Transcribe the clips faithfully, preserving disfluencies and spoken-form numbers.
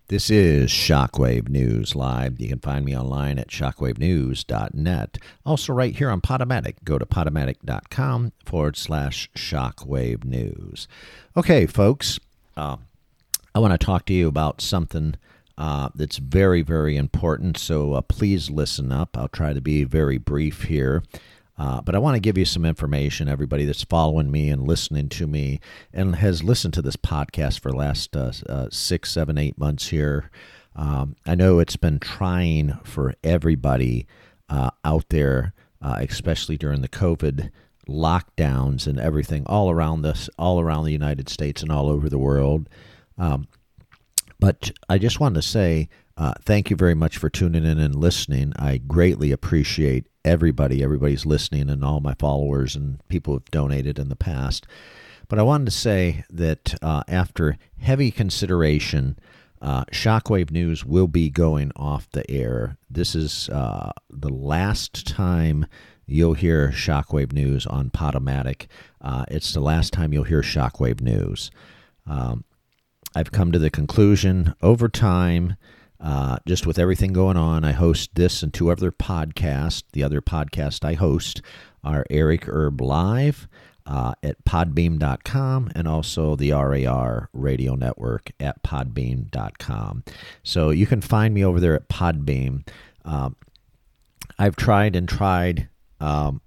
This is Shockwave News Live. You can find me online at shockwave news dot net. Also right here on Podomatic. Go to podomatic.com forward slash Shockwave News. Okay, folks, uh, I want to talk to you about something uh, that's very, very important, so uh, please listen up. I'll try to be very brief here. Uh, but I want to give you some information, everybody that's following me and listening to me and has listened to this podcast for the last uh, uh, six, seven, eight months here. Um, I know it's been trying for everybody uh, out there, uh, especially during the COVID lockdowns and everything all around us, all around the United States and all over the world. Um, but I just wanted to say uh, thank you very much for tuning in and listening. I greatly appreciate everybody, everybody's listening and all my followers and people who've donated in the past. But I wanted to say that uh, after heavy consideration, uh, Shockwave News will be going off the air. This is uh, the last time you'll hear Shockwave News on Podomatic. Uh, it's the last time you'll hear Shockwave News. Um, I've come to the conclusion over time, Uh, just with everything going on, I host this and two other podcasts. The other podcast I host are Eric Erb Live uh, at podbeam dot com and also the R A R Radio Network at podbeam dot com. So you can find me over there at Podbeam. Um, I've tried and tried um,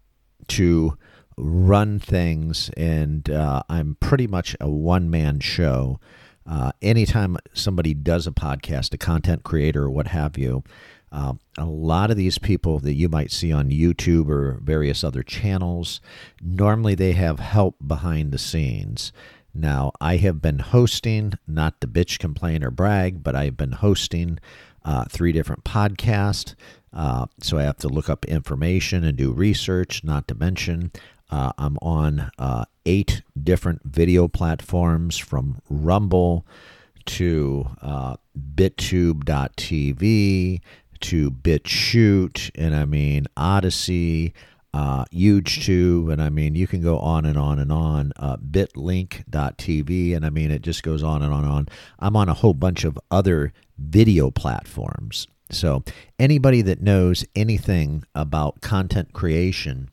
to run things, and uh, I'm pretty much a one-man show. Uh, anytime somebody does a podcast, a content creator or what have you, uh, a lot of these people that you might see on YouTube or various other channels, normally they have help behind the scenes. Now, I have been hosting, not to bitch, complain, or brag, but I've been hosting uh, three different podcasts, uh, so I have to look up information and do research, not to mention Uh, I'm on uh, eight different video platforms, from Rumble to uh, BitTube dot T V to BitChute, and I mean Odyssey, uh, HugeTube, and I mean you can go on and on and on. Uh, BitLink dot T V, and I mean it just goes on and on and on. I'm on a whole bunch of other video platforms. So anybody that knows anything about content creation,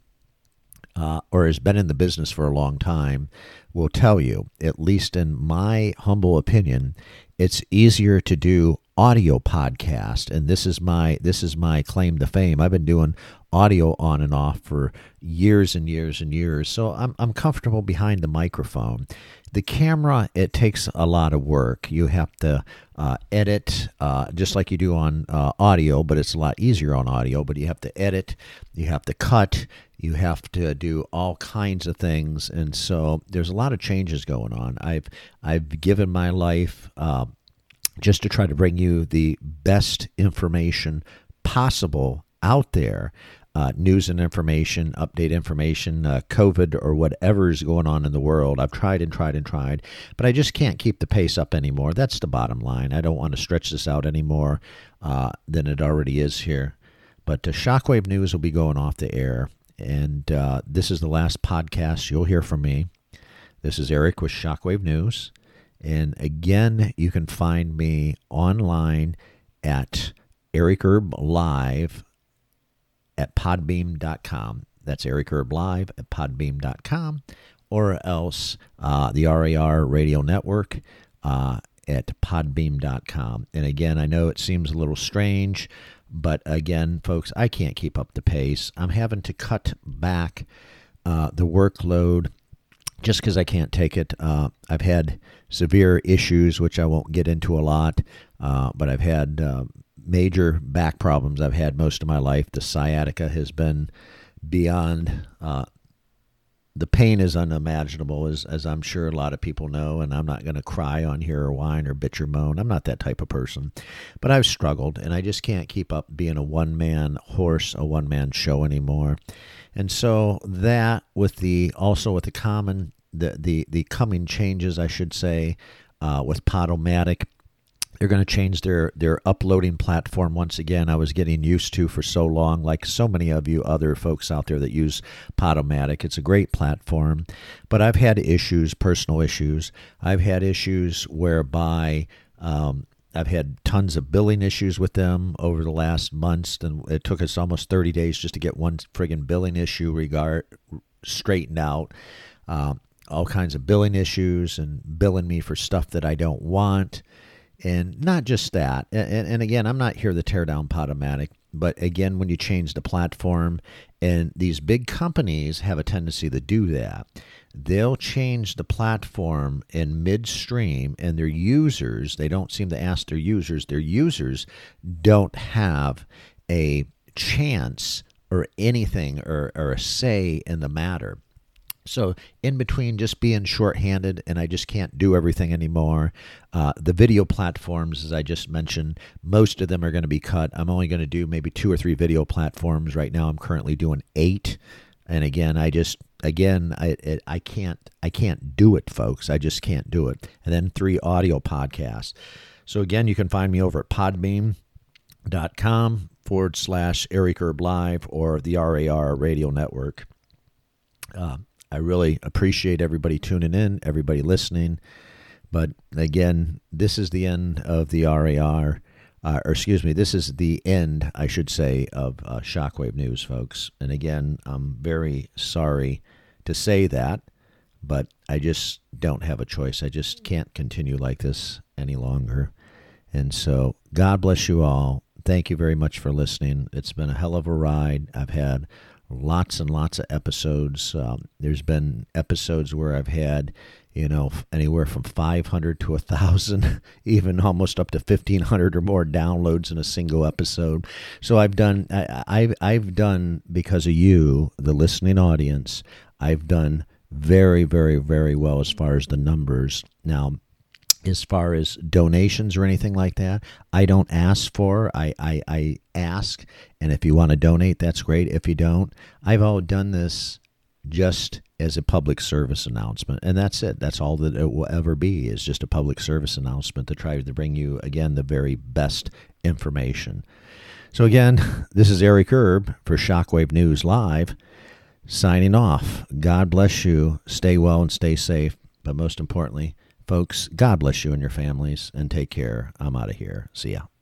Uh, or has been in the business for a long time, will tell you, at least in my humble opinion, it's easier to do audio podcast. And this is my this is my claim to fame. I've been doing audio on and off for years and years and years, so I'm I'm comfortable behind the microphone. The camera, it takes a lot of work. You have to uh, edit uh, just like you do on uh, audio, but it's a lot easier on audio. But you have to edit, you have to cut, you have to do all kinds of things, and so there's a lot of changes going on. I've I've given my life uh, just to try to bring you the best information possible out there. Uh, news and information, update information, uh, COVID or whatever is going on in the world. I've tried and tried and tried, but I just can't keep the pace up anymore. That's the bottom line. I don't want to stretch this out any more uh, than it already is here. But the Shockwave News will be going off the air, and uh, this is the last podcast you'll hear from me. This is Eric with Shockwave News, and again, you can find me online at Eric Erb Live at podbeam dot com. That's Eric Erb Live at podbeam dot com, or else uh, the R A R Radio Network uh, at podbeam dot com. And again, I know it seems a little strange, but again, folks, I can't keep up the pace. I'm having to cut back uh, the workload just because I can't take it. Uh, I've had severe issues, which I won't get into a lot, uh, but I've had uh, major back problems I've had most of my life. The sciatica has been beyond, uh, the pain is unimaginable, as, as I'm sure a lot of people know, and I'm not going to cry on here or whine or bitch or moan. I'm not that type of person, but I've struggled, and I just can't keep up being a one-man horse, a one-man show anymore. And so that, with the, also with the common, the, the, the coming changes, I should say, uh, with Podomatic, they're going to change their, their uploading platform once again. I was getting used to for so long, like so many of you other folks out there that use Podomatic. It's a great platform, but I've had issues, personal issues. I've had issues whereby um, I've had tons of billing issues with them over the last months, and it took us almost thirty days just to get one friggin' billing issue regard straightened out. Um, all kinds of billing issues and billing me for stuff that I don't want. And not just that. And, and again, I'm not here to tear down Podomatic, but again, when you change the platform, and these big companies have a tendency to do that, they'll change the platform in midstream, and their users, they don't seem to ask their users, their users don't have a chance or anything or, or a say in the matter. So in between just being shorthanded and I just can't do everything anymore, uh, the video platforms, as I just mentioned, most of them are going to be cut. I'm only going to do maybe two or three video platforms. Right now I'm currently doing eight. And again, I just, again, I it, I can't, I can't do it, folks. I just can't do it. And then three audio podcasts. So again, you can find me over at podbeam.com forward slash Eric Erb Live or the R A R Radio Network. Um, I really appreciate everybody tuning in, everybody listening. But again, this is the end of the R A R, uh, or excuse me, this is the end, I should say, of uh, Shockwave News, folks. And again, I'm very sorry to say that, but I just don't have a choice. I just can't continue like this any longer. And so God bless you all. Thank you very much for listening. It's been a hell of a ride. I've had lots and lots of episodes. Um, there's been episodes where I've had, you know, anywhere from five hundred to one thousand, even almost up to fifteen hundred or more downloads in a single episode. So I've done, I, I've, I've done, because of you, the listening audience, I've done very, very, very well as far as the numbers. Now, as far as donations or anything like that, I don't ask for. I, I, I ask, and if you want to donate, that's great. If you don't, I've all done this just as a public service announcement, and that's it. That's all that it will ever be, is just a public service announcement to try to bring you, again, the very best information. So again, this is Eric Erb for Shockwave News Live, signing off. God bless you. Stay well and stay safe, but most importantly, folks, God bless you and your families, and take care. I'm out of here. See ya.